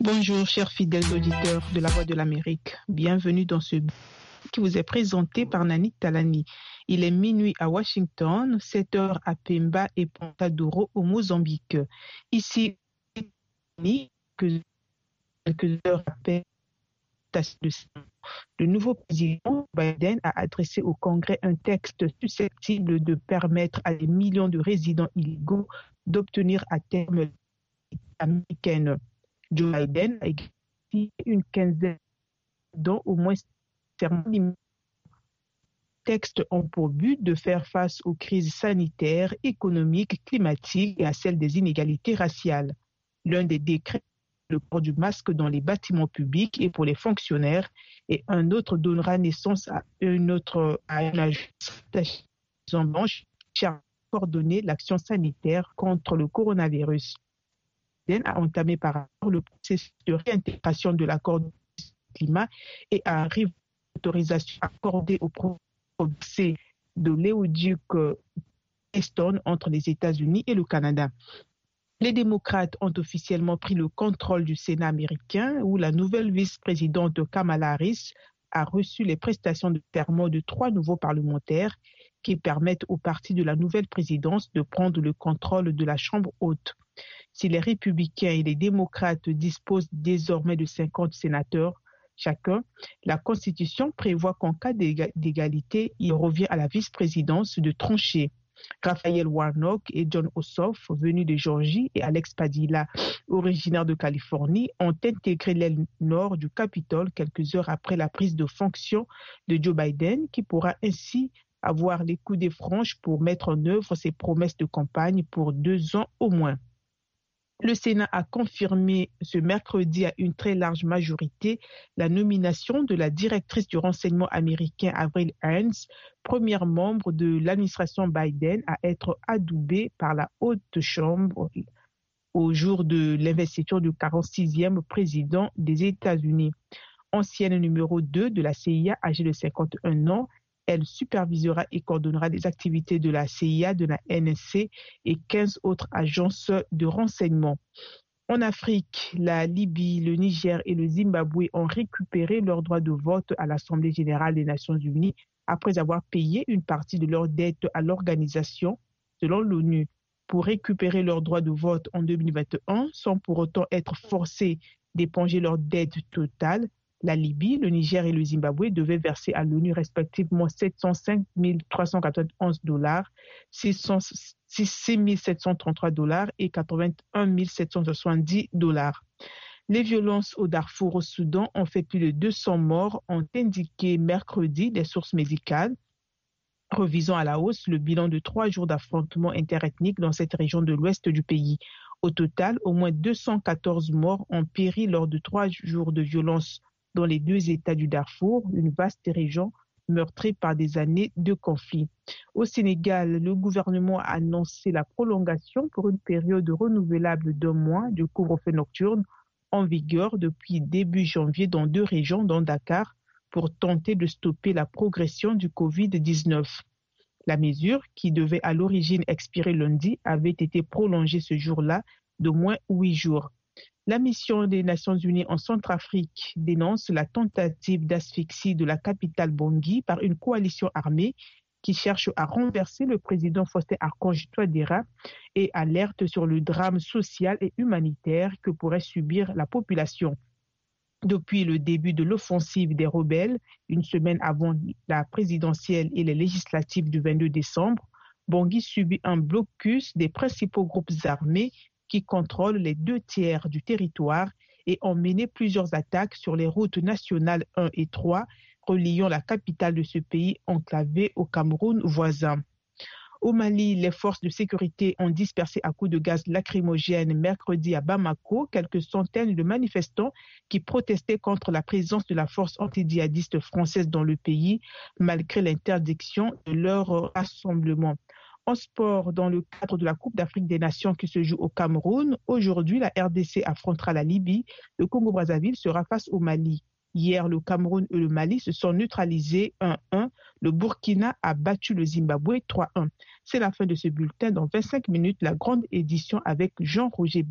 Bonjour, chers fidèles auditeurs de la Voix de l'Amérique. Bienvenue dans ce qui vous est présenté par Nani Talani. Il est minuit à Washington, 7 heures à Pemba et Ponta-Douro au Mozambique. Ici, quelques heures après le nouveau président Biden a adressé au Congrès un texte susceptible de permettre à des millions de résidents illégaux d'obtenir à terme américaine. Joe Biden a écrit une quinzaine dont au moins certains textes ont pour but de faire face aux crises sanitaires, économiques, climatiques et à celles des inégalités raciales. L'un des décrets le port du masque dans les bâtiments publics et pour les fonctionnaires, et un autre donnera naissance à une agence blanche chargée de coordonner l'action sanitaire contre le coronavirus. Biden a entamé par ailleurs le processus de réintégration de l'accord du climat et a arrivé à l'autorisation accordée au procès de l'éoduc Keystone entre les États-Unis et le Canada. Les démocrates ont officiellement pris le contrôle du Sénat américain où la nouvelle vice-présidente Kamala Harris a reçu les prestations de serment de 3 nouveaux parlementaires qui permettent au parti de la nouvelle présidence de prendre le contrôle de la Chambre haute. Si les républicains et les démocrates disposent désormais de 50 sénateurs chacun, la Constitution prévoit qu'en cas d'égalité, il revient à la vice-présidence de trancher. Raphaël Warnock et John Ossoff, venus de Géorgie, et Alex Padilla, originaire de Californie, ont intégré l'aile nord du Capitole quelques heures après la prise de fonction de Joe Biden, qui pourra ainsi avoir les coudées franches pour mettre en œuvre ses promesses de campagne pour 2 ans au moins. Le Sénat a confirmé ce mercredi à une très large majorité la nomination de la directrice du renseignement américain Avril Haines, première membre de l'administration Biden à être adoubée par la Haute Chambre au jour de l'investiture du 46e président des États-Unis. Ancienne numéro 2 de la CIA, âgée de 51 ans, elle supervisera et coordonnera les activités de la CIA, de la NSC et 15 autres agences de renseignement. En Afrique, la Libye, le Niger et le Zimbabwe ont récupéré leur droit de vote à l'Assemblée générale des Nations unies après avoir payé une partie de leurs dettes à l'organisation, selon l'ONU. Pour récupérer leur droit de vote en 2021, sans pour autant être forcés d'éponger leur dette totale, la Libye, le Niger et le Zimbabwe devaient verser à l'ONU respectivement 705 391 $, 6 733 $ et 81 770 $. Les violences au Darfour au Soudan ont fait plus de 200 morts, ont indiqué mercredi des sources médicales, revisant à la hausse le bilan de 3 jours d'affrontements interethniques dans cette région de l'ouest du pays. Au total, au moins 214 morts ont péri lors de 3 jours de violence dans les 2 États du Darfour, une vaste région meurtrie par des années de conflit. Au Sénégal, le gouvernement a annoncé la prolongation pour une période renouvelable d'1 mois du couvre-feu nocturne en vigueur depuis début janvier dans 2 régions, dont Dakar, pour tenter de stopper la progression du Covid-19. La mesure, qui devait à l'origine expirer lundi, avait été prolongée ce jour-là d'au moins 8 jours. La mission des Nations Unies en Centrafrique dénonce la tentative d'asphyxie de la capitale Bangui par une coalition armée qui cherche à renverser le président Faustin Archange Touadéra et alerte sur le drame social et humanitaire que pourrait subir la population. Depuis le début de l'offensive des rebelles, une semaine avant la présidentielle et les législatives du 22 décembre, Bangui subit un blocus des principaux groupes armés qui contrôlent les 2 tiers du territoire et ont mené plusieurs attaques sur les routes nationales 1 et 3 reliant la capitale de ce pays enclavé au Cameroun voisin. Au Mali, les forces de sécurité ont dispersé à coups de gaz lacrymogène mercredi à Bamako quelques centaines de manifestants qui protestaient contre la présence de la force antidjihadiste française dans le pays, malgré l'interdiction de leur rassemblement. En sport, dans le cadre de la Coupe d'Afrique des Nations qui se joue au Cameroun, aujourd'hui, la RDC affrontera la Libye. Le Congo-Brazzaville sera face au Mali. Hier, le Cameroun et le Mali se sont neutralisés 1-1. Le Burkina a battu le Zimbabwe 3-1. C'est la fin de ce bulletin. Dans 25 minutes, la grande édition avec Jean-Roger